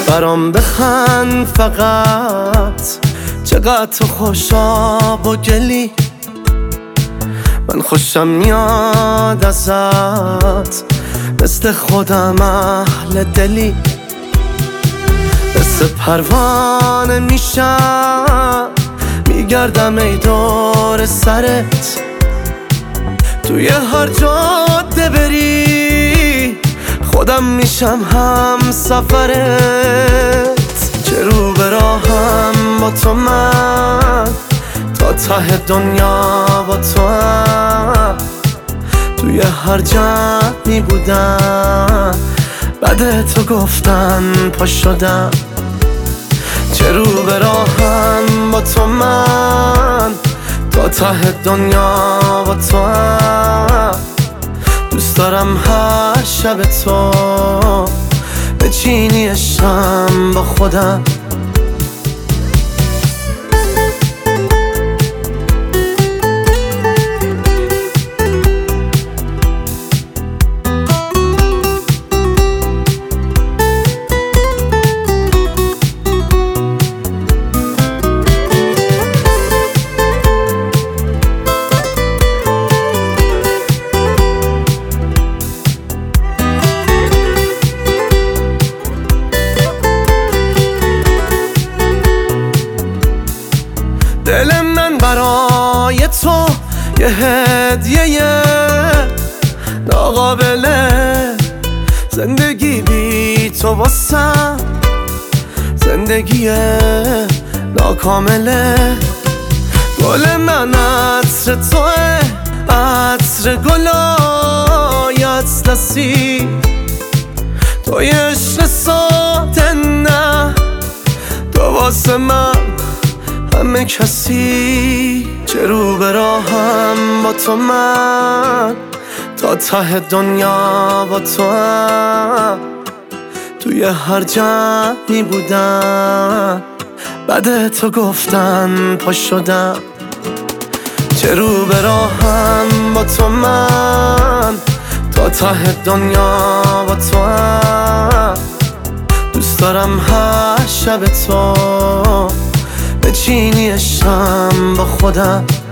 برام بخند فقط، چقدر تو خوشاب و گلی. من خوشم میاد ازت، مثل خودم اهل دلی. مثل پروانه میشم، میگردم ای دور سرت. توی هر جاده بری، خودم میشم هم سفرت. چه رو به راهم با تو من، تا ته دنیا با تو هم. توی هر جمعی بودم، بعد تو گفتن پا شدم. چه رو به راهم با تو من، تا ته دنیا با تو هم. دوست دارم هر شب تو بچینی عشقم با خودم. دل من برای تو یه هدیه ناقابله. زندگی بی تو واسم زندگی ناکامله. گل من عطر توه، عطر گلای اطلسی. توی عشق ساده نه، تو واسه من همه کسی. چه رو به راهم با تو من، تا ته دنیا با تو هم. توی هر جمعی بودم، بعد تو گفتن پا شدم. چه رو به راهم با تو من، تا ته دنیا با تو هم. دوست دارم هر شب تو بچینی عشقم با خودم.